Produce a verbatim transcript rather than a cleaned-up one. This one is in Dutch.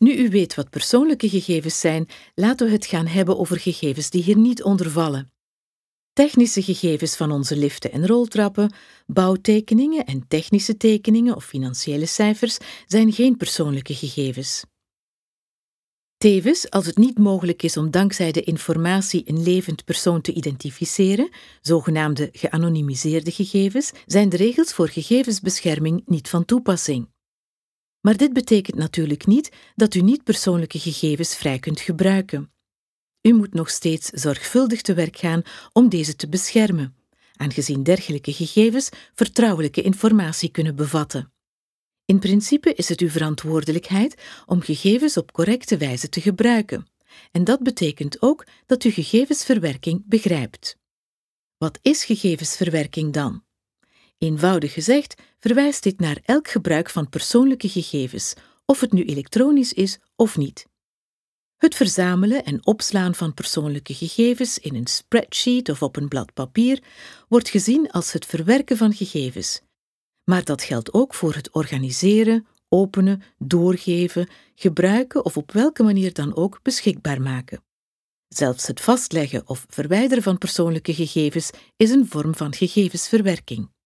Nu u weet wat persoonlijke gegevens zijn, laten we het gaan hebben over gegevens die hier niet onder vallen. Technische gegevens van onze liften en roltrappen, bouwtekeningen en technische tekeningen of financiële cijfers zijn geen persoonlijke gegevens. Tevens, als het niet mogelijk is om dankzij de informatie een levend persoon te identificeren, zogenaamde geanonimiseerde gegevens, zijn de regels voor gegevensbescherming niet van toepassing. Maar dit betekent natuurlijk niet dat u niet persoonlijke gegevens vrij kunt gebruiken. U moet nog steeds zorgvuldig te werk gaan om deze te beschermen, aangezien dergelijke gegevens vertrouwelijke informatie kunnen bevatten. In principe is het uw verantwoordelijkheid om gegevens op correcte wijze te gebruiken, en dat betekent ook dat u gegevensverwerking begrijpt. Wat is gegevensverwerking dan? Eenvoudig gezegd verwijst dit naar elk gebruik van persoonlijke gegevens, of het nu elektronisch is of niet. Het verzamelen en opslaan van persoonlijke gegevens in een spreadsheet of op een blad papier wordt gezien als het verwerken van gegevens. Maar dat geldt ook voor het organiseren, openen, doorgeven, gebruiken of op welke manier dan ook beschikbaar maken. Zelfs het vastleggen of verwijderen van persoonlijke gegevens is een vorm van gegevensverwerking.